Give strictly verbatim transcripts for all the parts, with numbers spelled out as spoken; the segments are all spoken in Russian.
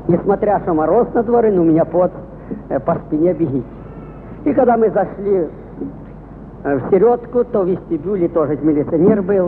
Несмотря что мороз на дворе, но у меня пот э, по спине бегит. И когда мы зашли э, в середку, то в вестибюле тоже милиционер был.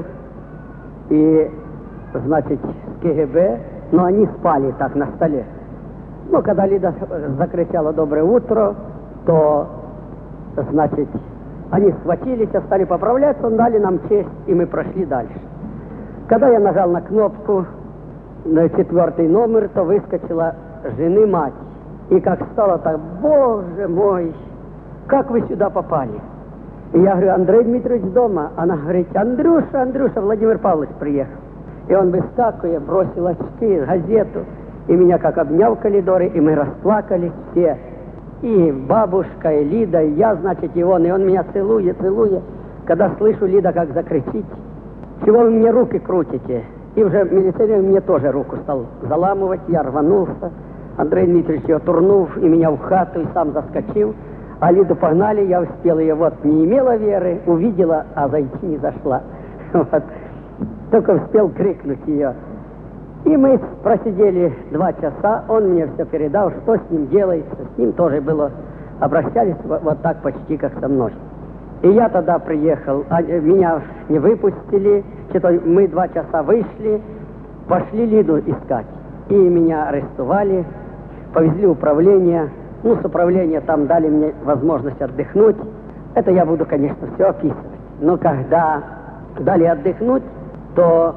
И, значит, с КГБ, но они спали так на столе. Но когда Лида закричала «Доброе утро», то, значит, они схватились, стали поправляться, дали нам честь, и мы прошли дальше. Когда я нажал на кнопку, на четвертый номер, то выскочила жены мать. И как стало так, боже мой, как вы сюда попали? И я говорю, Андрей Дмитриевич дома. Она говорит, Андрюша, Андрюша, Владимир Павлович приехал. И он выскакивая, бросил очки, газету, и меня как обнял в коридоре, и мы расплакались все. И бабушка, и Лида, и я, значит, и он, и он меня целует, целует. Когда слышу, Лида как закричит, чего вы мне руки крутите? И уже милиционер мне тоже руку стал заламывать, я рванулся. Андрей Дмитриевич ее турнув, и меня в хату, и сам заскочил. А Лиду погнали, я успел ее, вот, не имела веры, увидела, а зайти не зашла. Вот. Только успел крикнуть ее. И мы просидели два часа, он мне все передал, что с ним делается. С ним тоже было, обращались вот так почти, как со мной. И я тогда приехал, а меня не выпустили, что-то мы два часа вышли, пошли Лиду искать. И меня арестовали, повезли в управление. Ну, с управления там дали мне возможность отдохнуть. Это я буду, конечно, все описывать. Но когда дали отдохнуть, то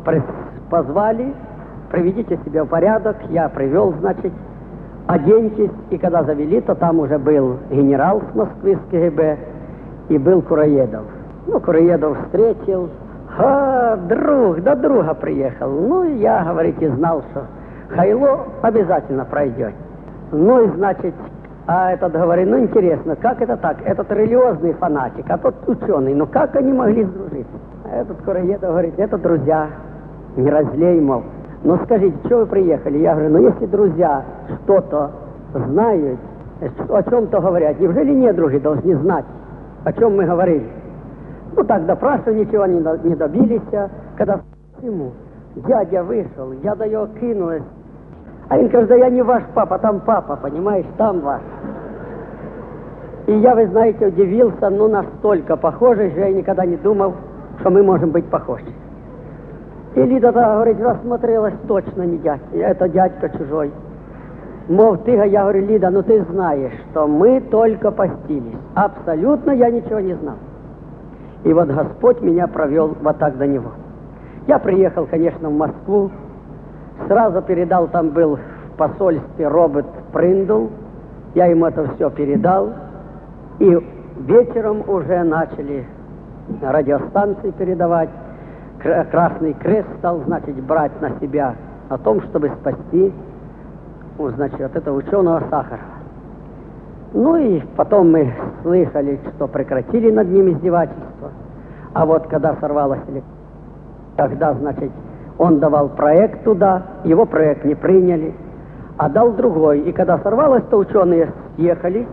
позвали, приведите себя в порядок. Я привел, значит, оденьтесь. И когда завели, то там уже был генерал с Москвы, с КГБ, и был Кураедов. Ну, Кураедов встретил. А, друг, да друга приехал. Ну, и я, говорите, знал, что Хайло обязательно пройдет. Ну, и, значит, а этот говорит, ну, интересно, как это так? Этот религиозный фанатик, а тот ученый, ну, как они могли сдружиться? А этот Кураедов говорит, это друзья, не разлей, мол. Ну, скажите, что вы приехали? Я говорю, ну, если друзья что-то знают, о чем-то говорят, неужели недруги должны знать, о чем мы говорили? Ну, так допрашивали, ничего не, не добились. Когда ему дядя вышел, я до него кинулась. А он говорит, да я не ваш папа, там папа, понимаешь, там ваш. И я, вы знаете, удивился, ну, настолько похожи, что я никогда не думал, что мы можем быть похожи. И Лида, да, говорит, рассмотрелась, точно не дядя, это дядька чужой. Мол, ты, я говорю, Лида, ну ты знаешь, что мы только постились. Абсолютно я ничего не знал. И вот Господь меня провел вот так до него. Я приехал, конечно, в Москву, сразу передал, там был в посольстве Роберт Приндл, я ему это все передал, и вечером уже начали радиостанции передавать, Красный Крест стал, значит, брать на себя о том, чтобы спасти, ну, значит, от этого ученого Сахарова. Ну и потом мы слышали, что прекратили над ним издевательство, а вот когда сорвалось, тогда, значит, он давал проект туда, его проект не приняли, а дал другой. И когда сорвалось, то ученые съехали.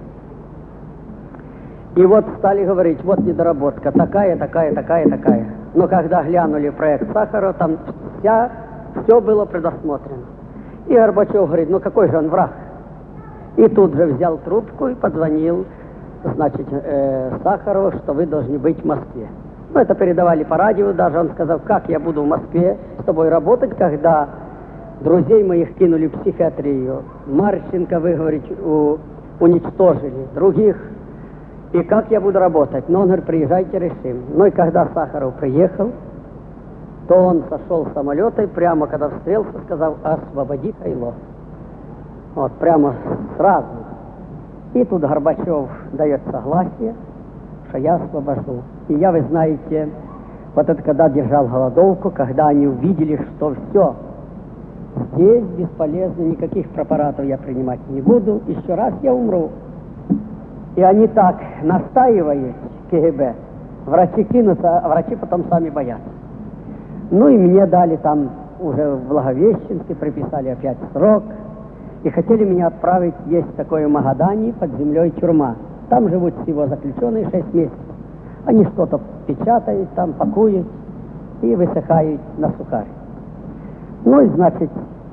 И вот стали говорить, вот недоработка, такая, такая, такая, такая. Но когда глянули проект Сахарова, там вся, все было предусмотрено. И Горбачев говорит, ну какой же он враг? И тут же взял трубку и позвонил, значит, э, Сахарову, что вы должны быть в Москве. Ну, это передавали по радио, даже он сказал, как я буду в Москве с тобой работать, когда друзей моих кинули в психиатрию, Марченко, вы говорите, у, уничтожили, других, и как я буду работать? Но он говорит, приезжайте, решим. Ну, и когда Сахаров приехал, то он сошел с самолета и прямо, когда встретился, сказал, освободи Хайло. Вот, прямо сразу. И тут Горбачев дает согласие, что я освобожу. И я, вы знаете, вот это когда держал голодовку, когда они увидели, что все, здесь бесполезно, никаких препаратов я принимать не буду, еще раз я умру. И они так настаивают, КГБ, врачи кинутся, а врачи потом сами боятся. Ну и мне дали там уже в Благовещенске, приписали опять срок, и хотели меня отправить, есть такое в Магадане, под землей тюрьма. Там живут всего заключенные шесть месяцев. Они что-то печатают, там пакуют и высыхают на сухарь. Ну и, значит,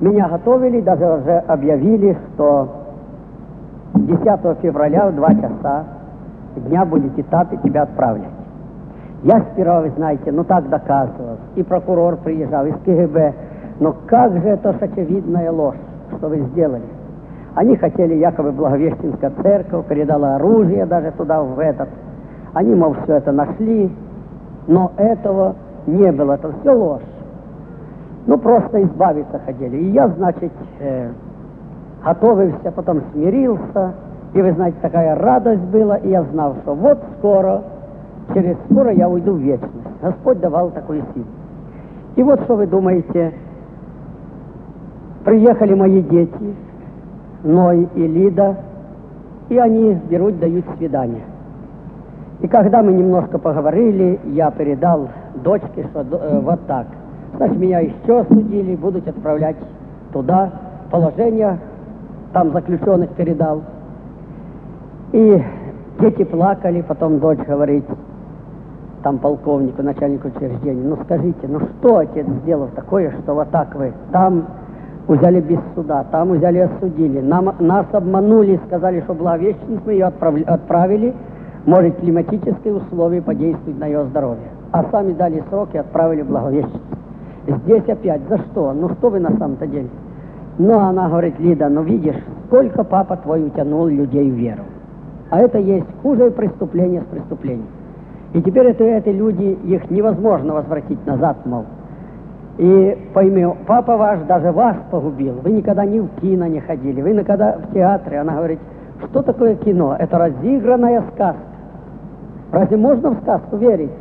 Меня готовили, даже уже объявили, что десятого февраля в два часа дня будет этап, и тебя отправлять. Я сперва, вы знаете, ну так доказывал, и прокурор приезжал, из КГБ. Но как же это ж очевидная ложь, что вы сделали? Они хотели, якобы Благовещенская церковь передала оружие даже туда, в этот. Они, мол, все это нашли, но этого не было, это все ложь. Ну, просто избавиться хотели. И я, значит, э, готовился, потом смирился. И, вы знаете, такая радость была, и я знал, что вот скоро, через скоро я уйду в вечность. Господь давал такую силу. И вот что вы думаете, приехали мои дети, Ной и Лида, и они берут, дают свидание. И когда мы немножко поговорили, я передал дочке, что э, вот так. Значит, меня еще судили, будут отправлять туда, положение там заключенных передал. И дети плакали, потом дочь говорит, там полковнику, начальнику учреждения, ну скажите, ну что отец сделал такое, что вот так вы там взяли без суда, там взяли осудили, нам, нас обманули, сказали, что Благовещенск, мы ее отправили, отправили, может климатические условия подействуют на ее здоровье. А сами дали срок и отправили в Благовещенск. Здесь опять, за что? Ну что вы на самом-то деле? Ну она говорит, Лида, ну видишь, сколько папа твой утянул людей в веру. А это есть хуже преступление с преступлением. И теперь это, это люди, их невозможно возвратить назад, мол. И пойми, папа ваш даже вас погубил. Вы никогда ни в кино не ходили, вы никогда в театре. Она говорит, что такое кино? Это разыгранная сказка. Разве можно в сказку верить?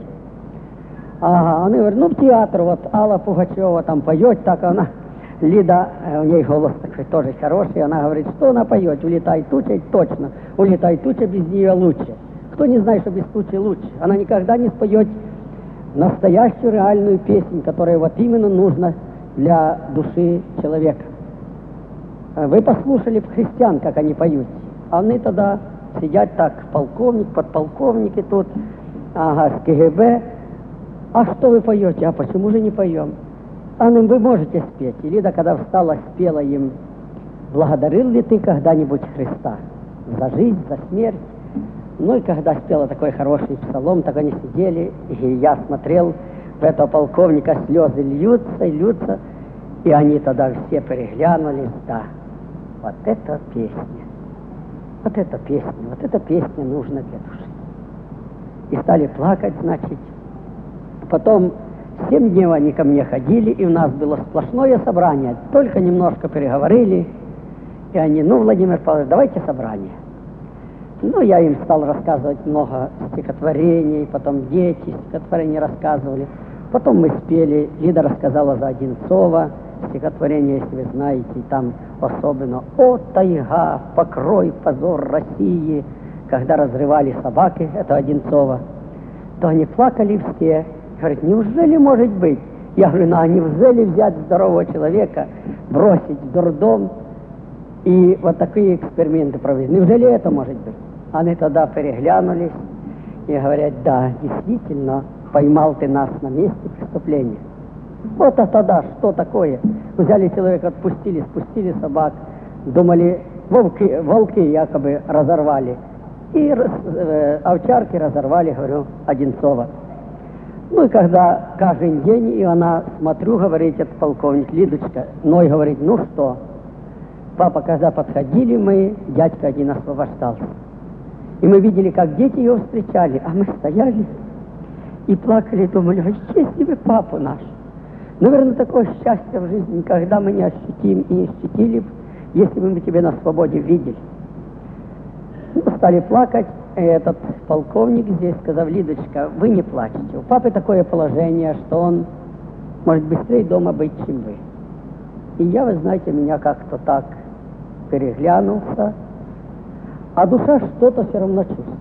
Ага, она говорит, ну в театр, вот Алла Пугачева там поет, так она, Лида, у ней голос такой тоже хороший, она говорит, что она поет, улетай туча, точно, улетай туча, без нее лучше. Кто не знает, что без тучи лучше? Она никогда не споет настоящую реальную песню, которая вот именно нужна для души человека. Вы послушали христиан, как они поют. Они тогда сидят так, полковник, подполковники тут, ага, с КГБ. А что вы поете? А почему же не поем? А ну, вы можете спеть. И Лида, когда встала, спела им, благодарил ли ты когда-нибудь Христа за жизнь, за смерть? Ну и когда спела такой хороший псалом, так они сидели, и я смотрел, в этого полковника слезы льются и льются, и они тогда все переглянулись, да, вот эта песня, вот эта песня, вот эта песня нужна для души. И стали плакать, значит. Потом семь дней они ко мне ходили, и у нас было сплошное собрание, только немножко переговорили, и они, ну, Владимир Павлович, давайте собрание. Ну, я им стал рассказывать много стихотворений, потом дети стихотворения рассказывали. Потом мы спели, Лида рассказала за Одинцова стихотворение, если вы знаете, там особенно «О, тайга, покрой, позор России», когда разрывали собаки, это Одинцова, то они плакали все. Говорит, неужели может быть? Я говорю, ну а неужели взять здорового человека, бросить в дурдом и вот такие эксперименты провести? Неужели это может быть? Они тогда переглянулись и говорят, да, действительно, поймал ты нас на месте преступления. Вот а тогда что такое? Взяли человека, отпустили, спустили собак, думали, волки, волки якобы разорвали. И э, овчарки разорвали, говорю, Одинцова. Ну и когда каждый день, и она, смотрю, говорит этот полковник, Лидочка, Ной говорит, ну что, папа, когда подходили мы, дядька один освобождался. И мы видели, как дети ее встречали, а мы стояли и плакали, думали, а если бы папу наш. Наверное, такое счастье в жизни никогда мы не ощутим и не ощутили, если бы мы тебя на свободе видели. Ну, стали плакать. И этот полковник здесь сказал, Лидочка, вы не плачете. У папы такое положение, что он может быстрее дома быть, чем вы. И я, вы знаете, меня как-то так переглянулся, а душа что-то все равно чувствует.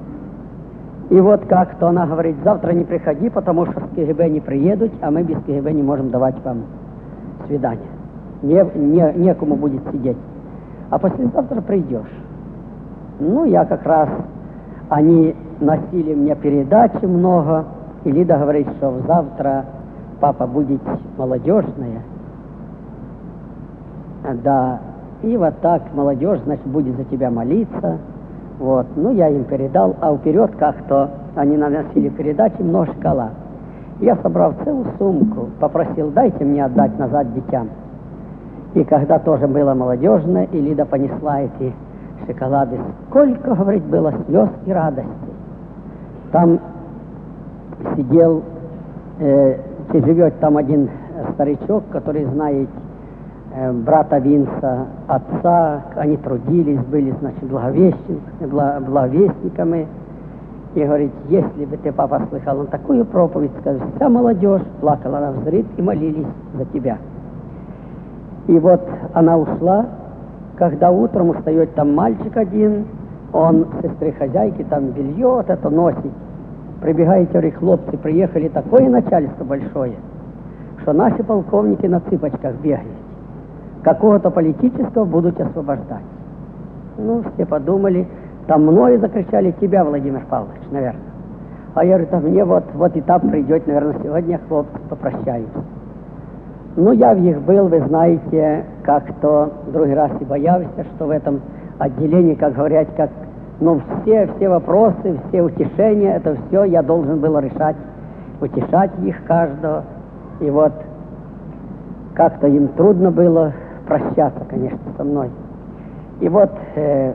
И вот как-то она говорит, завтра не приходи, потому что с КГБ не приедут, а мы без КГБ не можем давать вам свидание. Не, не, некому будет сидеть. А послезавтра придешь. Ну, я как раз, они носили мне передачи много, и Лида говорит, что завтра папа будет молодежная. Да, и вот так молодежь, значит, будет за тебя молиться. Вот, ну, я им передал, а вперед как-то они наносили передачи много шоколад. Я собрал целую сумку, попросил, дайте мне отдать назад детям. И когда тоже было молодежное, и Лида понесла эти шоколады, сколько, говорит, было слез и радости. Там сидел, э, живет там один старичок, который знает э, брата Винса, отца, они трудились, были, значит, благовестниками, благовестниками. И говорит, если бы ты, папа, слыхал, он такую проповедь сказал, вся молодежь плакала на взрыв и молились за тебя. И вот она ушла, когда утром устает там мальчик один, он сестры хозяйки там белье вот это носит. Прибегает, говорит, хлопцы, приехали, такое начальство большое, что наши полковники на цыпочках бегают. Какого-то политического будут освобождать. Ну, все подумали, там мною закричали, тебя, Владимир Павлович, наверное. А я говорю, да мне вот, вот этап придет, наверное, сегодня хлопцы попрощаются. Ну, я в них был, вы знаете, как-то другой раз и боялся, что в этом отделении, как говорят, как, ну, все, все вопросы, все утешения, это все я должен был решать, утешать их каждого. И вот как-то им трудно было прощаться, конечно, со мной. И вот э,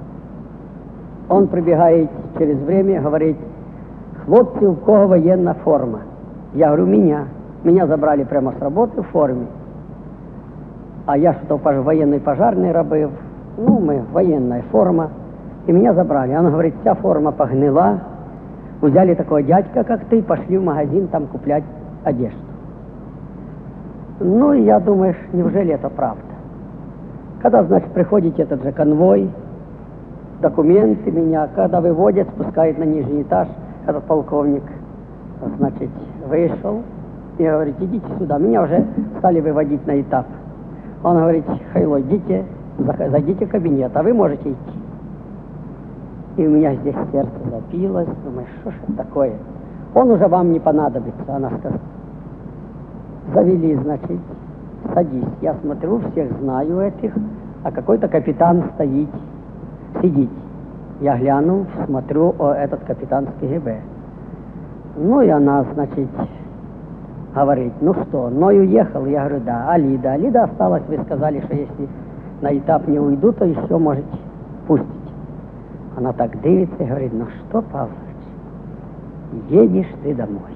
он прибегает через время, говорит, хлопцы, у кого военная форма? Я говорю, меня. Меня забрали прямо с работы в форме. А я что-то военный пожарный робив. Ну, мы, военная форма. И меня забрали. Она говорит, вся форма погнила. Взяли такого дядька, как ты, пошли в магазин там куплять одежду. Ну, и я думаю, неужели это правда? Когда, значит, приходит этот же конвой, документы меня, когда выводят, спускают на нижний этаж, этот полковник, значит, вышел. И говорит, идите сюда. Меня уже стали выводить на этап. Он говорит, Хайло, идите, зайдите в кабинет, а вы можете идти. И у меня здесь сердце запилось. Думаю, что ж это такое? Он уже вам не понадобится, она сказала. Завели, значит, садись. Я смотрю, всех знаю этих, а какой-то капитан стоит, сидит. Я гляну, смотрю, о, этот капитан с КГБ. Ну и она, значит, говорит, ну что, Ной уехал? Я говорю, да. А Лида? А Лида осталась, вы сказали, что если на этап не уйду, то еще можете пустить. Она так дивится и говорит, ну что, Павлович, едешь ты домой.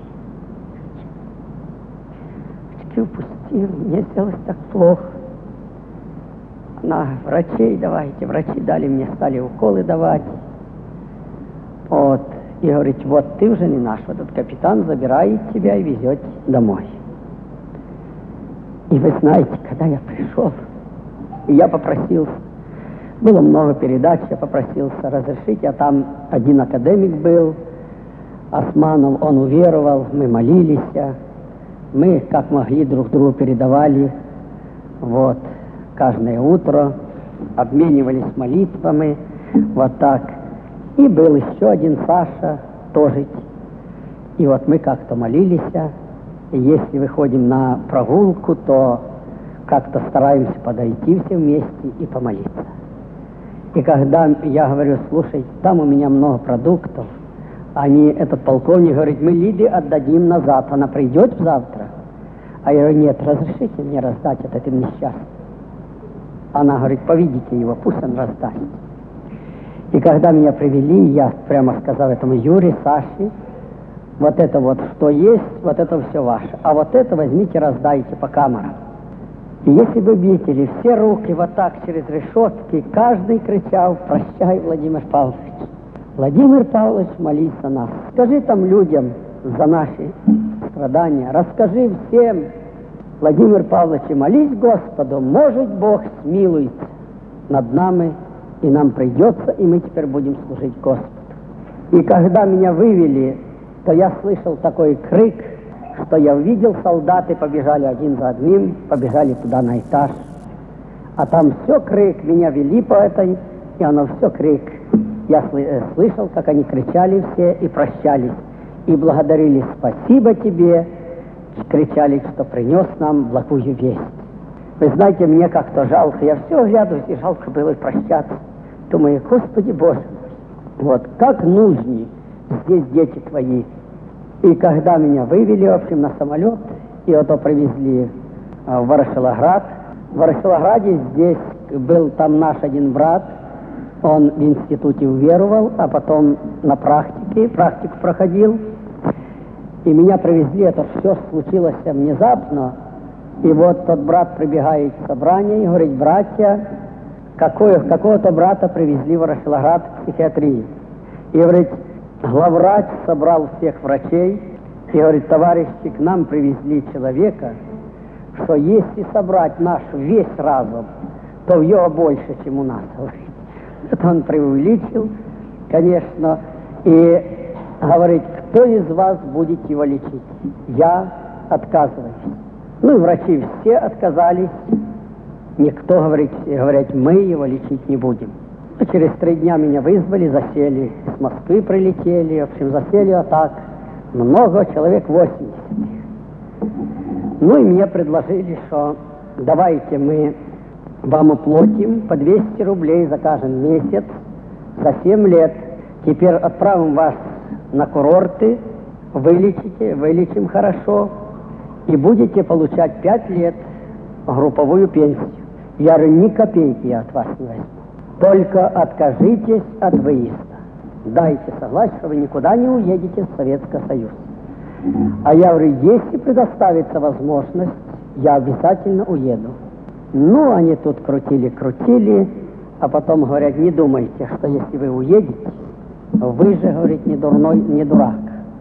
Очки упустил, мне сделалось так плохо. Она, врачей давайте, врачи дали мне, стали уколы давать. Вот. И говорит, вот ты уже не наш, вот этот капитан забирает тебя и везет домой. И вы знаете, когда я пришел, и я попросился, было много передач, я попросился разрешить, а там один академик был, Османов, он уверовал, мы молились, мы как могли друг другу передавали, вот, каждое утро, обменивались молитвами, вот так. И был еще один Саша, тоже. И вот мы как-то молились, и если выходим на прогулку, то как-то стараемся подойти все вместе и помолиться. И когда я говорю, слушай, там у меня много продуктов, они, этот полковник говорит, мы Лиде отдадим назад, она придет завтра. А я говорю, нет, разрешите мне раздать это этим несчастным. Она говорит, поведите его, пусть он раздаст. И когда меня привели, я прямо сказал этому Юре, Саше, вот это вот, что есть, вот это все ваше. А вот это возьмите, раздайте по камерам. И если бы видели, все руки вот так через решетки, каждый кричал, прощай, Владимир Павлович. Владимир Павлович, молись за нас. Скажи там людям за наши страдания, расскажи всем, Владимир Павлович, молись Господу, может Бог смилуется над нами, и нам придется, и мы теперь будем служить Господу. И когда меня вывели, то я слышал такой крик, что я увидел, солдаты побежали один за одним, побежали туда на этаж. А там все крик, меня вели по этой, и оно все крик. Я слышал, как они кричали все и прощались, и благодарили, спасибо тебе, кричали, что принес нам благую весть. Вы знаете, мне как-то жалко. Я все оглядываюсь, и жалко было прощаться. Думаю, Господи Боже мой, вот как нужны здесь дети твои. И когда меня вывели, в общем, на самолет, и вот привезли в Ворошиловград. В Ворошиловграде здесь был там наш один брат, он в институте уверовал, а потом на практике, практику проходил. И меня привезли, это все случилось внезапно. И вот тот брат прибегает к собранию и говорит: братья, какое, какого-то брата привезли в Ворошиловград в психиатрию. И говорит, главврач собрал всех врачей и говорит: товарищи, к нам привезли человека, что если собрать наш весь разум, то в его больше, чем у нас. Это он преувеличил, конечно, и говорит: кто из вас будет его лечить? Я отказываюсь. Ну и врачи все отказались. Никто, говорит, говорят, мы его лечить не будем. И через три дня меня вызвали, засели, с Москвы прилетели, в общем, засели вот так. Много, человек восемьдесят. Ну и мне предложили, что давайте мы вам уплатим по двести рублей за каждый месяц за семь лет. Теперь отправим вас на курорты, вылечите, вылечим хорошо, и будете получать пять лет групповую пенсию. Я говорю, ни копейки я от вас не возьму. Только откажитесь от выезда. Дайте согласие, что вы никуда не уедете в Советский Союз. А я говорю, если предоставится возможность, я обязательно уеду. Ну, они тут крутили-крутили, а потом говорят, не думайте, что если вы уедете, вы же, говорит, не дурной, не дурак.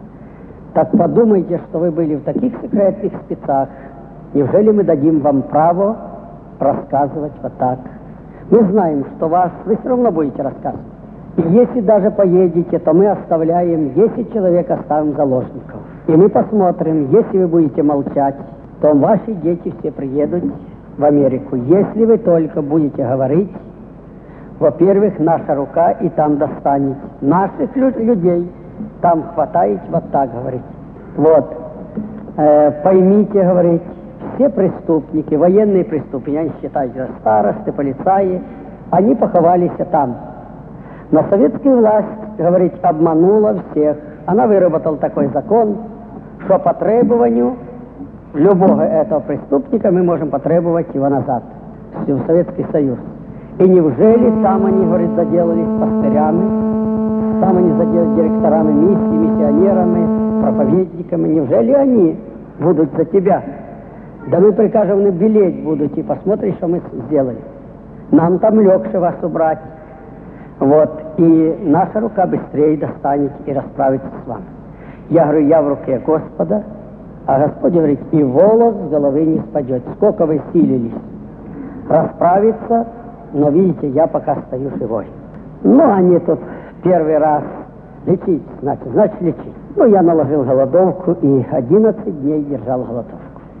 Так подумайте, что вы были в таких секретных спецах. Неужели мы дадим вам право рассказывать вот так? Мы знаем, что вас, вы все равно будете рассказывать. И если даже поедете, то мы оставляем, десять человек оставим заложников. И мы посмотрим, если вы будете молчать, то ваши дети все приедут в Америку. Если вы только будете говорить, во-первых, наша рука и там достанет. Наших людей там хватает, вот так говорить. Вот, э, поймите, говорить, все преступники, военные преступники, они считают, старосты, полицаи, они поховались там. Но советская власть, говорить, обманула всех. Она выработала такой закон, что по требованию любого этого преступника мы можем потребовать его назад в Советский Союз. И неужели там они, говорит, заделались пастырями, там они заделались директорами миссии, миссионерами, проповедниками. Неужели они будут за тебя? Да мы прикажем набелеть будут, и посмотрим, что мы сделали. Нам там легче вас убрать. Вот, и наша рука быстрее достанет и расправится с вами. Я говорю, я в руке Господа, а Господь говорит, и волос с головы не спадет. Сколько вы силились расправиться, но видите, я пока стою живой. Ну, они тут первый раз лечить, значит, значит лечить. Ну, я наложил голодовку и одиннадцать дней держал голодовку.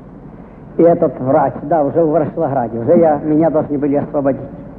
И этот врач, да, уже в Ворошиловграде, уже я, меня должны были освободить.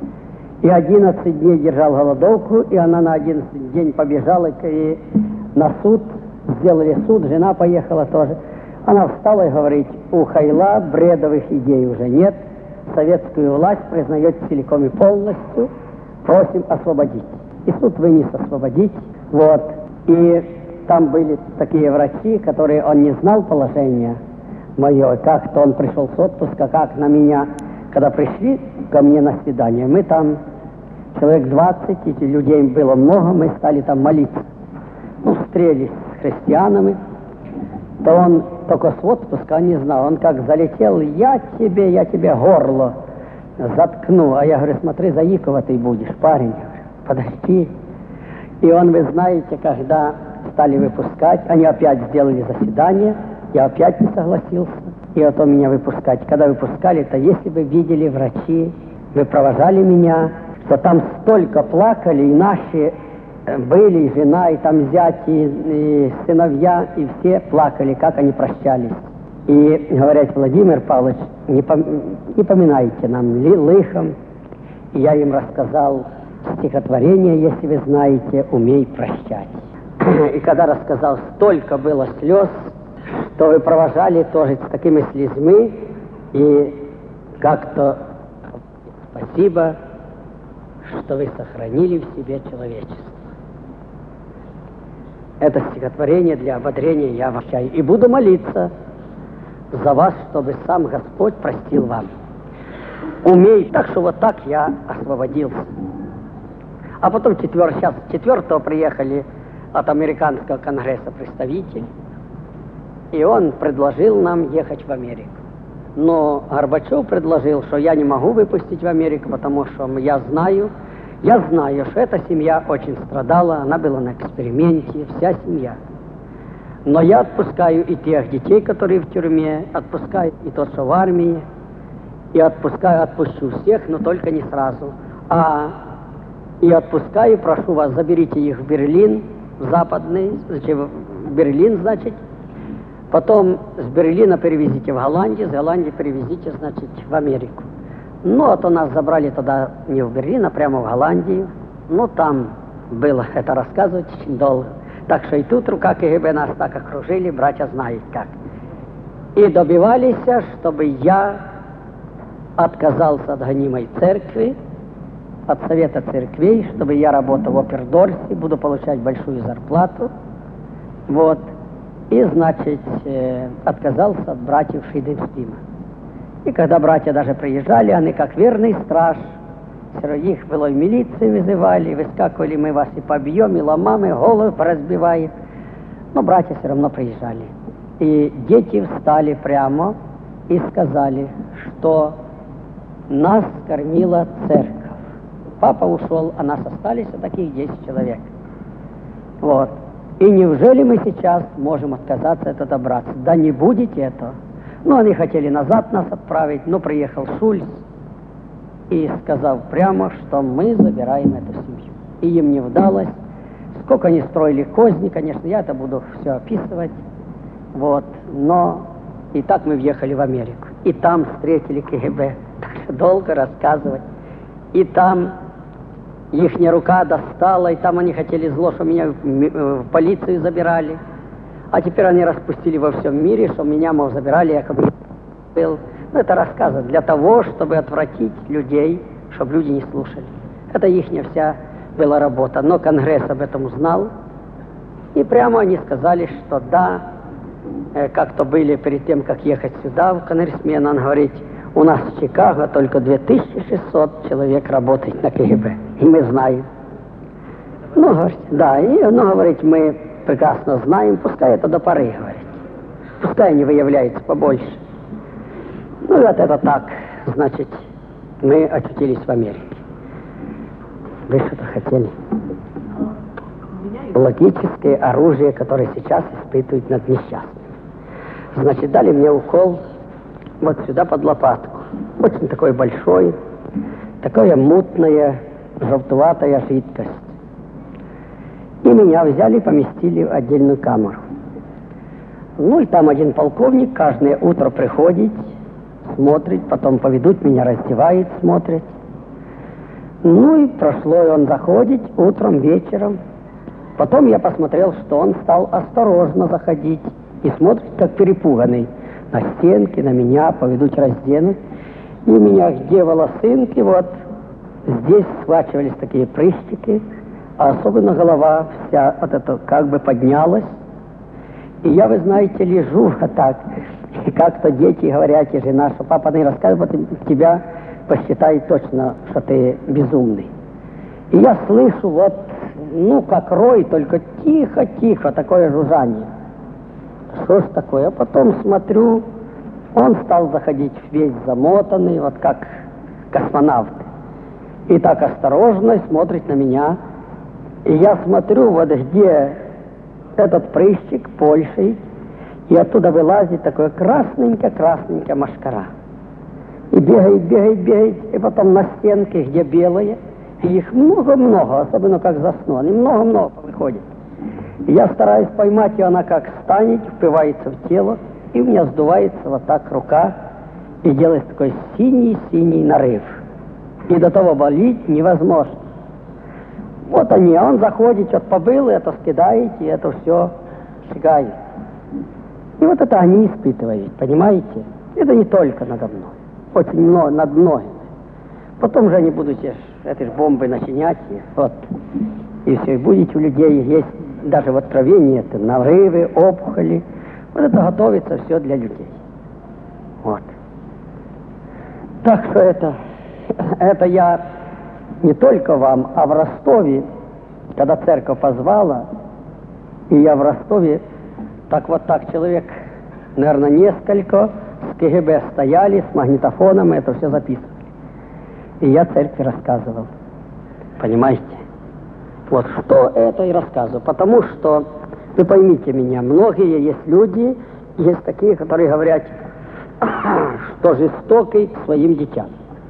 И одиннадцать дней держал голодовку, и она на одиннадцатый день побежала и на суд, сделали суд, жена поехала тоже. Она встала и говорит, у Хайла бредовых идей уже нет, советскую власть признает целиком и полностью, просим освободить. И суд вынес освободить, вот. И там были такие врачи, которые он не знал положения мое, как-то он пришел с отпуска, как на меня, когда пришли ко мне на свидание, мы там, человек двадцать, эти людей было много, мы стали там молиться. Ну, встретились с христианами, то он только с отпуска не знал, он как залетел, я тебе, я тебе горло заткну, а я говорю, смотри, заикова ты будешь, парень, я говорю, подожди. И он, вы знаете, когда стали выпускать, они опять сделали заседание, я опять не согласился, и вот он меня выпускать. Когда выпускали, то если бы видели врачи, вы провожали меня, что там столько плакали, и наши были, и жена, и там зять, и, и сыновья, и все плакали, как они прощались. И говорят, Владимир Павлович, не, пом не поминайте нам ли, лыхом. И я им рассказал стихотворение, если вы знаете, «Умей прощать». И когда рассказал, столько было слез, что вы провожали тоже с такими слезами, и как-то спасибо, что вы сохранили в себе человечество. Это стихотворение для ободрения я вращаю. И буду молиться за вас, чтобы сам Господь простил вам. Умей. Так что вот так я освободился. А потом четвер... сейчас четвертого приехали от американского конгресса представитель, и он предложил нам ехать в Америку. Но Горбачев предложил, что я не могу выпустить в Америку, потому что я знаю, я знаю, что эта семья очень страдала, она была на эксперименте, вся семья. Но я отпускаю и тех детей, которые в тюрьме, отпускаю и тот, что в армии, и отпускаю, отпущу всех, но только не сразу. А и отпускаю, прошу вас, заберите их в Берлин, в западный, в Берлин, значит. Потом с Берлина перевезите в Голландию, с Голландии перевезите, значит, в Америку. Ну, а то нас забрали тогда не в Берлин, а прямо в Голландию. Ну, там было это рассказывать очень долго. Так что и тут рука КГБ нас так окружили, братья знают как. И добивались, чтобы я отказался от гонимой церкви, от совета церквей, чтобы я работал в Опердорсе, буду получать большую зарплату. Вот. И, значит, э, отказался от братьев Фриденштима. И когда братья даже приезжали, они как верный страж, их было в милиции вызывали, выскакивали, мы вас и побьем, и ломам, и головы поразбиваем. Но братья все равно приезжали. И дети встали прямо и сказали, что нас кормила церковь. Папа ушел, а нас остались вот таких десять человек. Вот. И неужели мы сейчас можем отказаться от этого браться? Да не будете этого. Ну, они хотели назад нас отправить, но приехал Шульц и сказал прямо, что мы забираем эту семью. И им не вдалось. Сколько они строили козни, конечно, я это буду все описывать. Вот. Но и так мы въехали в Америку. И там встретили КГБ. Так что долго рассказывать. И там ихняя рука достала, и там они хотели зло, что меня в полицию забирали. А теперь они распустили во всем мире, что меня, мол, забирали, якобы был. Ну, это рассказы для того, чтобы отвратить людей, чтобы люди не слушали. Это ихняя вся была работа. Но Конгресс об этом узнал, и прямо они сказали, что да, как-то были перед тем, как ехать сюда, в конгрессмен, он говорит, у нас в Чикаго только две тысячи шестьсот человек работает на КГБ. И мы знаем. Ну, говорит, да, и, ну, говорит, мы прекрасно знаем, пускай это до поры, говорит. Пускай они выявляются побольше. Ну, вот это так, значит, мы очутились в Америке. Вы что-то хотели? Логическое оружие, которое сейчас испытывают над несчастными. Значит, дали мне укол вот сюда под лопатку. Очень такой большой, такая мутная, желтоватая жидкость. И меня взяли и поместили в отдельную камеру. Ну и там один полковник каждое утро приходит, смотрит, потом поведут меня, раздевает, смотрит. Ну и прошло, и он заходит утром, вечером. Потом я посмотрел, что он стал осторожно заходить и смотрит, как перепуганный. На стенки, на меня, поведут разденуть. И у меня где волосинки, вот здесь схвачивались такие прыщики, а особенно голова вся вот это как бы поднялась. И я, вы знаете, лежу вот так. И как-то дети говорят, и жена, что папа не рассказывает, тебя посчитает точно, что ты безумный. И я слышу вот, ну, как рой, только тихо-тихо такое жужжание. Что ж такое? А потом смотрю, он стал заходить весь замотанный, вот как космонавт. И так осторожно смотрит на меня. И я смотрю, вот где этот прыщик, Польшей, и оттуда вылазит такое красненькое-красненькое машкара. И бегает, бегает, бегает, и потом на стенке, где белые, и их много-много, особенно как засну, они много-много выходят. И я стараюсь поймать, и она как станет, впивается в тело, и у меня сдувается вот так рука, и делается такой синий-синий нарыв. И до того болеть невозможно. Вот они, а он заходит, что-то побыл, это скидает, и это все шагает. И вот это они испытывают, понимаете? Это не только надо мной. очень много, над многим. Потом же они будут эти же бомбы начинять, и, вот, и все, и будете у людей есть даже в откровении это нарывы, опухоли. Вот это готовится все для людей. Вот. Так что это, это я не только вам, а в Ростове, когда церковь позвала, и я в Ростове, так вот так человек, наверное, несколько с КГБ стояли, с магнитофоном, это все записывали. И я церкви рассказывал. Понимаете? Вот что это и рассказываю. Потому что, вы поймите меня, многие есть люди, есть такие, которые говорят, что жестокий к своим детям.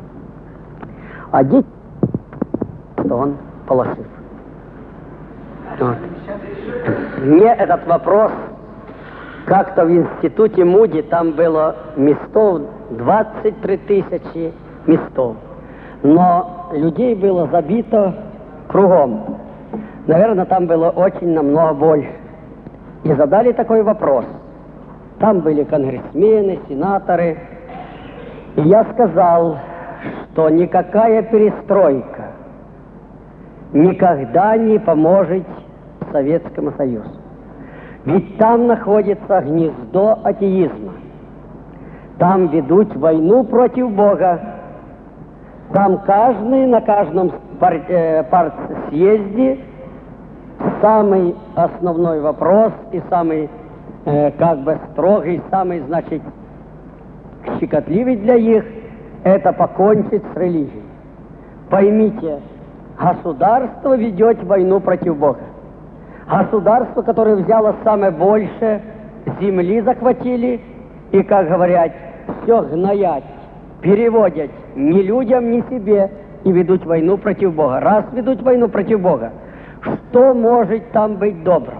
А дети, что он полошив. Вот. Мне этот вопрос как-то в институте Муди, там было местов двадцать три тысячи местов. Но людей было забито кругом. Наверное, там было очень намного больше. И задали такой вопрос. Там были конгрессмены, сенаторы. И я сказал, что никакая перестройка никогда не поможет Советскому Союзу. Ведь там находится гнездо атеизма. Там ведут войну против Бога. Там каждый на каждом пар, э, партсъезде самый основной вопрос и самый э, как бы строгий, самый, значит, щекотливый для них — это покончить с религией. Поймите, государство ведет войну против Бога. Государство, которое взяло самое большее, земли захватили и, как говорят, все гноять, переводят ни людям, ни себе и ведут войну против Бога. Раз ведут войну против Бога, что может там быть доброго?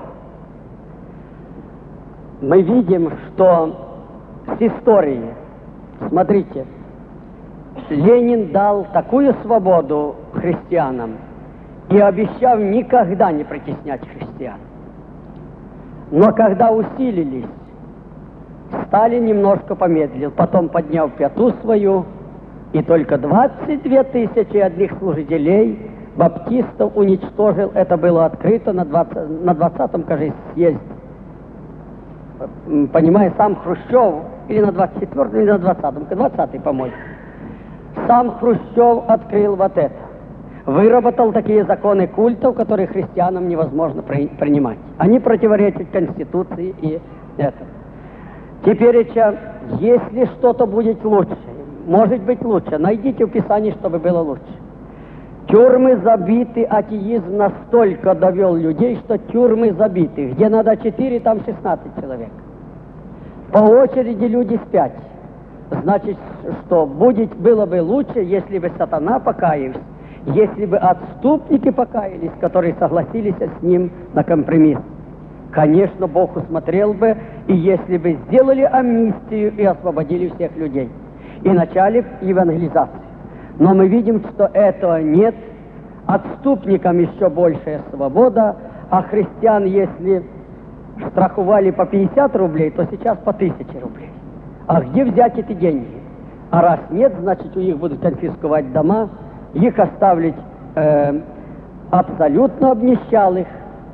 Мы видим, что с истории, смотрите, Ленин дал такую свободу христианам и обещал никогда не притеснять христиан. Но когда усилились, Сталин немножко помедлил, потом поднял пяту свою, и только двадцать две тысячи одних служителей баптистов уничтожил. Это было открыто на двадцатом, кажется, съезде. Понимаю, сам Хрущев, или на двадцать четвёртом, или на двадцатом, двадцатый, по-моему. Сам Хрущев открыл вот это. Выработал такие законы культов, которые христианам невозможно при, принимать. Они противоречат Конституции и это. Теперь, если что-то будет лучше, может быть лучше, найдите в Писании, чтобы было лучше. Тюрьмы забиты, атеизм настолько довел людей, что тюрьмы забиты. Где надо четыре, там шестнадцать человек. По очереди люди спят. Значит, что будет, было бы лучше, если бы сатана покаялся, если бы отступники покаялись, которые согласились с ним на компромисс. Конечно, Бог усмотрел бы, и если бы сделали амнистию и освободили всех людей, и начали евангелизацию. Но мы видим, что этого нет. Отступникам еще большая свобода, а христиан, если штрафовали по пятьдесят рублей, то сейчас по тысяче рублей. А где взять эти деньги? А раз нет, значит, у них будут конфисковать дома, их оставить э, абсолютно обнищалых,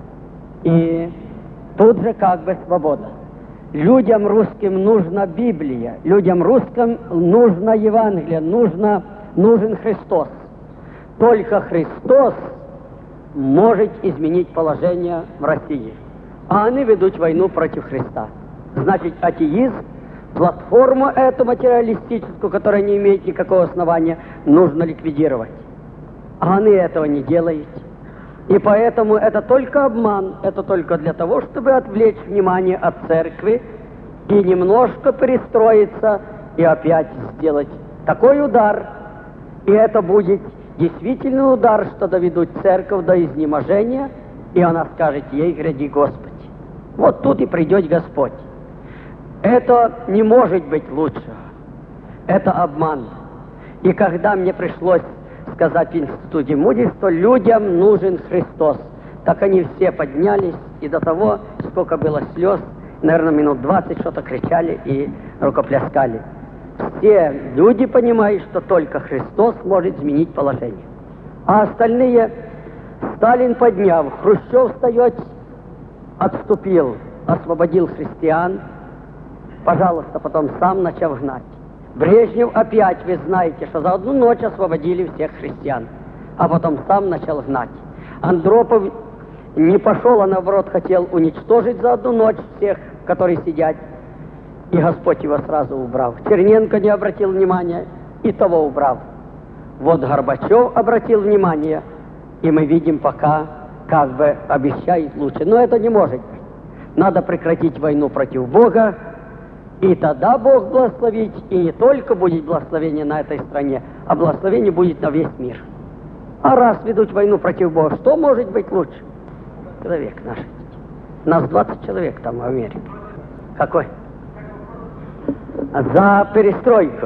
и тут же как бы свобода. Людям русским нужна Библия, людям русским нужно Евангелие, нужно, нужен Христос. Только Христос может изменить положение в России. А они ведут войну против Христа. Значит, атеизм, платформу эту материалистическую, которая не имеет никакого основания, нужно ликвидировать. А они этого не делают. И поэтому это только обман, это только для того, чтобы отвлечь внимание от церкви и немножко перестроиться и опять сделать такой удар. И это будет действительно удар, что доведут церковь до изнеможения, и она скажет ей: гряди, Господи. Вот тут и придет Господь. Это не может быть лучше. Это обман. И когда мне пришлось сказать в институте Муди, что людям нужен Христос, так они все поднялись, и до того, сколько было слез, наверное, минут двадцать что-то кричали и рукопляскали. все люди понимают, что только Христос может изменить положение. А остальные, Сталин подняв, Хрущев встает, отступил, освободил христиан, пожалуйста, потом сам начал гнать. Брежнев опять, вы знаете, что за одну ночь освободили всех христиан, а потом сам начал гнать. Андропов не пошел, а наоборот хотел уничтожить за одну ночь всех, которые сидят, и Господь его сразу убрал. Черненко не обратил внимания, и того убрал. Вот Горбачев обратил внимание, и мы видим пока, как бы обещает лучше. Но это не может быть. Надо прекратить войну против Бога, и тогда Бог благословить, и не только будет благословение на этой стране, а благословение будет на весь мир. А раз ведут войну против Бога, что может быть лучше? Человек наш. Нас двадцать человек там в Америке. Какой? За перестройку.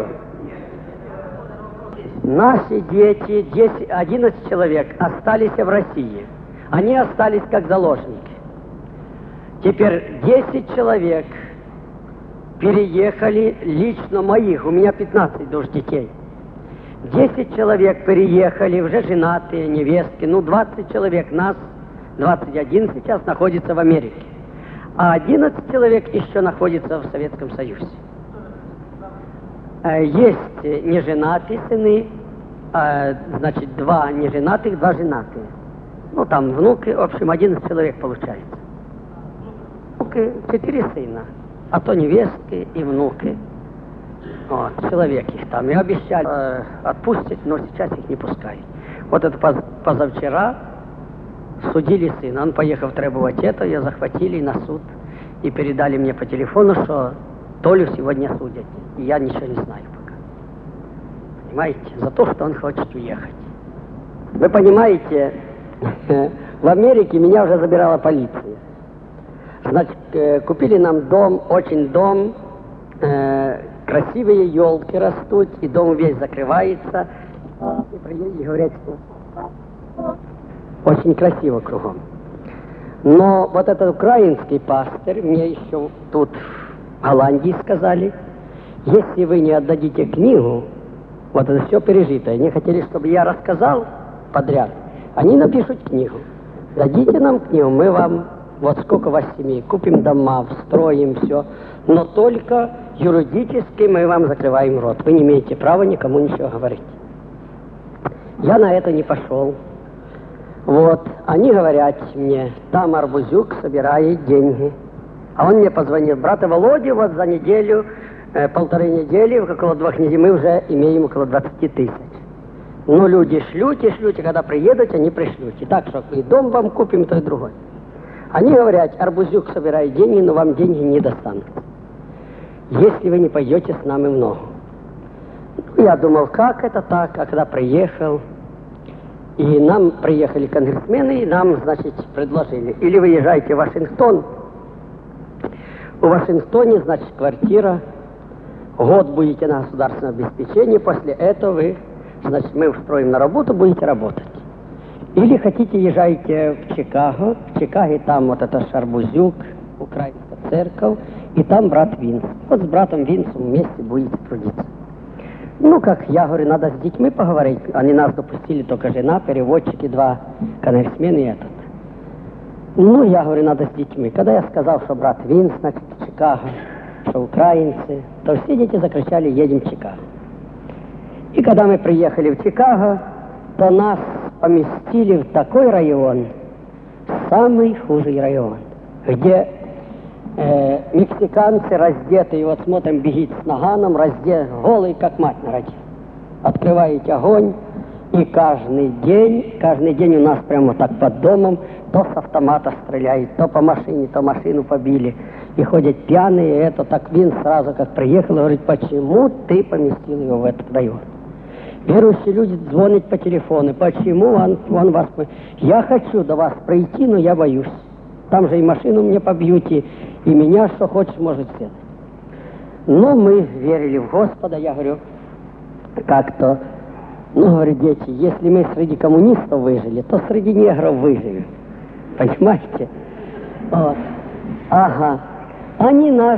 Наши дети, десять, одиннадцать человек, остались в России. Они остались как заложники. Теперь десять человек переехали лично моих, у меня пятнадцать душ детей. десять человек переехали, уже женатые, невестки, ну двадцать человек нас, двадцать один сейчас находится в Америке. А одиннадцать человек еще находится в Советском Союзе. Есть неженатые сыны, значит, два неженатых, два женатые. Ну, там внуки, в общем, одиннадцать человек получается. Внуки, четыре сына, а то невестки и внуки. Вот, человек их там. И обещали э, отпустить, но сейчас их не пускают. Вот это поз позавчера судили сына. Он, поехав требовать это, ее захватили на суд и передали мне по телефону, что Толю сегодня судят. И я ничего не знаю пока. Понимаете? За то, что он хочет уехать. Вы понимаете, в Америке меня уже забирала полиция. Значит, купили нам дом, очень дом, э, красивые елки растут, и дом весь закрывается. И приедете, говорят, что очень красиво кругом. Но вот этот украинский пастырь, мне еще тут в Голландии сказали, если вы не отдадите книгу, вот это все пережитое, они хотели, чтобы я рассказал подряд, они напишут книгу. Дадите нам книгу, мы вам, вот сколько у вас семей, купим дома, встроим все, но только юридически мы вам закрываем рот. Вы не имеете права никому ничего говорить. Я на это не пошел. Вот, они говорят мне, там Арбузюк собирает деньги. А он мне позвонил, брата Володя, вот за неделю, э, полторы недели, около двух недель, мы уже имеем около двадцати тысяч. Ну, люди шлют и шлют, и когда приедут, они пришлют. И так, что и дом вам купим, то и другой. Они говорят, Арбузюк собирает деньги, но вам деньги не достанут, если вы не пойдете с нами в ногу. Я думал, как это так, а когда приехал, и нам приехали конгрессмены, и нам, значит, предложили, или вы езжайте в Вашингтон, в Вашингтоне, значит, квартира, год будете на государственном обеспечении, после этого вы, значит, мы устроим на работу, будете работать. Или хотите, езжайте в Чикаго, в Чикаго там вот это Арбузюк, украинская церковь, и там брат Винс. Вот с братом Винсом вместе будете трудиться. Ну, как я говорю, надо с детьми поговорить. Они нас допустили, только жена, переводчики, два конгрессмена и этот. Ну, я говорю, надо с детьми. Когда я сказал, что брат Винс, значит, в Чикаго, что украинцы, то все дети закричали, едем в Чикаго. И когда мы приехали в Чикаго, то нас поместили в такой район, самый худший район, где э, мексиканцы раздетые, вот смотрим, бегит с наганом, раздет, голый, как мать на роде. Открываете огонь, и каждый день, каждый день у нас прямо вот так под домом, то с автомата стреляют, то по машине, то машину побили. И ходят пьяные, и это так Вин сразу, как приехал, говорит, почему ты поместил его в этот район? Верующие люди звонят по телефону, почему он, он вас... Я хочу до вас пройти, но я боюсь. Там же и машину мне побьете, и меня, что хочешь, может сделать. Но мы верили в Господа, я говорю, как-то, ну, говорю, дети, если мы среди коммунистов выжили, то среди негров выживем. Понимаете? Вот. Ага. Они нас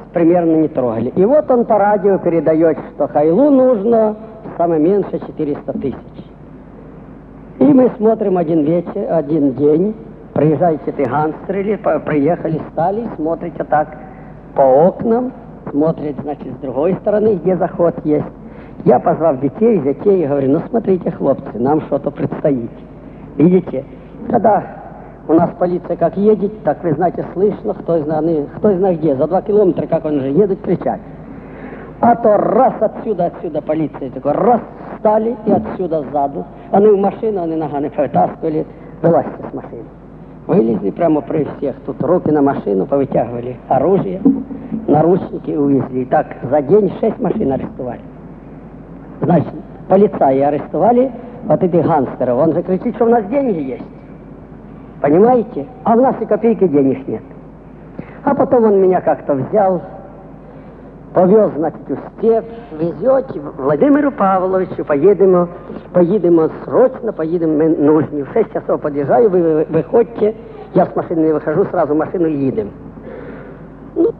примерно не трогали. И вот он по радио передает, что Хайлу нужно самое меньше четыреста тысяч. И мы смотрим один вечер, один день, приезжаете ты гангстеры, приехали, стали, смотрите так по окнам, смотрят, значит, с другой стороны, где заход есть. Я, позвав детей, детей, говорю, ну смотрите, хлопцы, нам что-то предстоит. Видите, когда у нас полиция как едет, так вы знаете, слышно, кто из нас, кто из нас где, за два километра, как он же едет, кричать. А то раз отсюда, отсюда полиция, такой раз встали и отсюда сзаду. Они в машину, они ногами повытаскивали, вылазьте с машины. Вылезли прямо при всех, тут руки на машину, повытягивали оружие, наручники увезли. И так за день шесть машин арестовали. Значит, полицаи арестовали вот этих гангстеров. Он же кричит, что у нас деньги есть. Понимаете? А у нас и копейки денег нет. А потом он меня как-то взял, повез, значит, у степ, везете Владимиру Павловичу, поедем, поедем срочно, поедем мы нужны. В шесть часов подъезжаю, вы, вы выходите, я с машины не выхожу, сразу в машину и едем. Ну,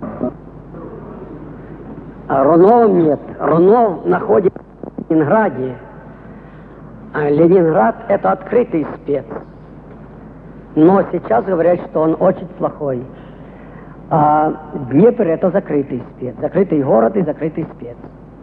а Рунов нет. Рунов находится в Ленинграде. А Ленинград — это открытый спец. Но сейчас говорят, что он очень плохой. А Днепр — это закрытый спец. Закрытый город и закрытый спец.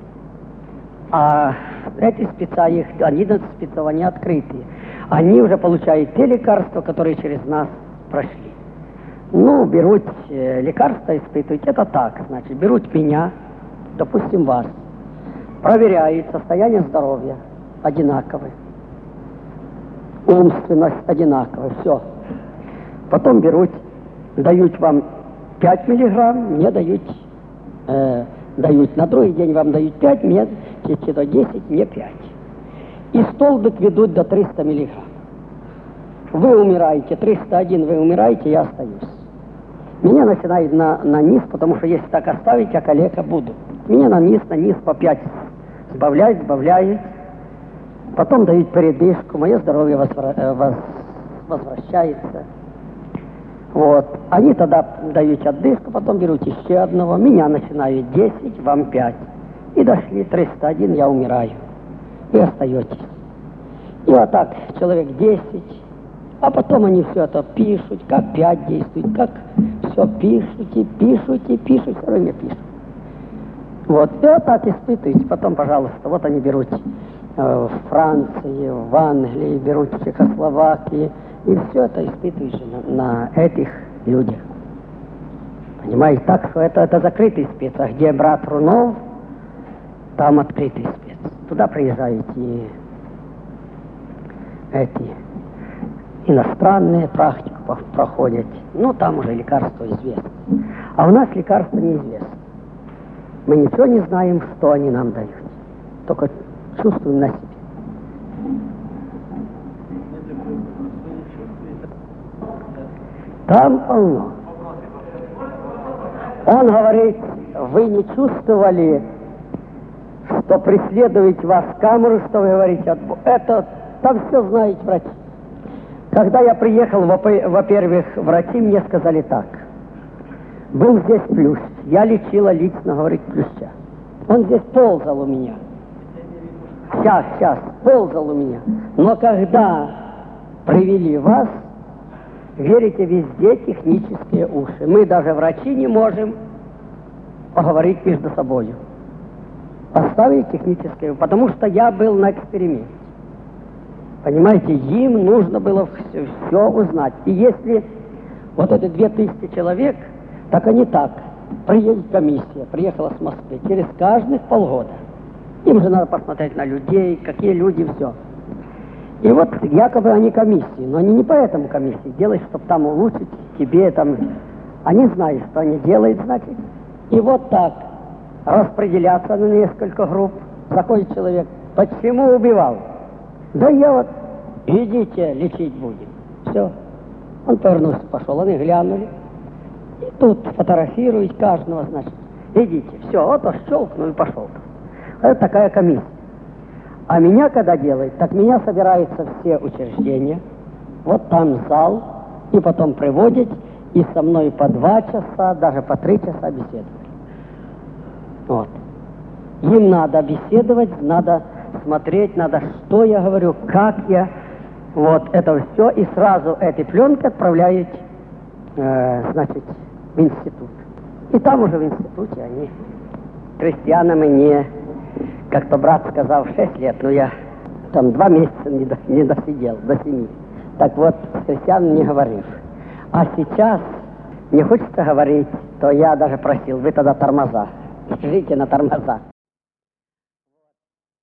А эти спеца, их одиннадцать спецов, они открытые. Они уже получают те лекарства, которые через нас прошли. Ну, берут э, лекарства, испытывают. Это так, значит, берут меня, допустим, вас, проверяют состояние здоровья одинаковое, умственность одинаковая, все. Потом берут, дают вам пять миллиграмм, мне дают, э, дают, на другой день вам дают пять, мне до десять, мне пять. И столбик ведут до триста миллиграмм. Вы умираете, триста один вы умираете, я остаюсь. Меня начинает на, на низ, потому что если так оставить, я калека буду. Меня на низ, на низ по пять сбавляет, сбавляет. Потом дают передышку, мое здоровье возвра- воз- возвращается. Вот. Они тогда дают отдышку, потом берут еще одного. Меня начинают десять, вам пять. И дошли триста один, я умираю. И остаетесь. И вот так, человек десять. А потом они все это пишут, как пять действует, как все пишут, и пишут, и пишут, все время пишут. Вот, и вот так испытываете. Потом, пожалуйста, вот они берут э, в Франции, в Англии, берут в Чехословакии, и все это испытываешь на, на этих людях. Понимаете, так что это, это закрытый спец, а где брат Рунов, там открытый спец. Туда приезжают и эти иностранные практику проходят. Ну, там уже лекарство известно. А у нас лекарство неизвестно. Мы ничего не знаем, что они нам дают. Только чувствуем на себе. Там полно. Он говорит, вы не чувствовали, что преследует вас камеру, что вы говорите, это там все знают врачи. Когда я приехал, во-первых, врачи мне сказали так. Был здесь плющ. Я лечила лично, говорит, плюща. Он здесь ползал у меня. Сейчас, сейчас, ползал у меня. Но когда привели вас, верите, везде технические уши. Мы даже врачи не можем поговорить между собой. Поставили технические, потому что я был на эксперименте. Понимаете, им нужно было все, все узнать. И если вот эти две тысячи человек, так они так. Приедет комиссия, приехала с Москвы, через каждых полгода. Им же надо посмотреть на людей, какие люди, все. И вот якобы они комиссии, но они не поэтому комиссии делают, чтобы там улучшить тебе там. Они знают, что они делают, значит. И вот так распределяться на несколько групп. Заходит человек, почему убивал? Да я вот, идите, лечить будем. Все. Он повернулся, пошел, они глянули. И тут фотографируют каждого, значит. Идите, все, вот он щелкнул и пошел. Это такая комиссия. А меня когда делают, так меня собираются все учреждения, вот там зал, и потом приводят, и со мной по два часа, даже по три часа беседуют. Вот. Им надо беседовать, надо смотреть, надо, что я говорю, как я. Вот это все, и сразу эти пленки отправляют, э, значит, в институт. И там уже в институте они крестьянами не, как-то брат сказал, шесть лет, но я там два месяца не, до, не досидел, до семи. Так вот, с крестьянами не говорил. А сейчас не хочется говорить, то я даже просил, вы тогда тормоза, жите на тормоза.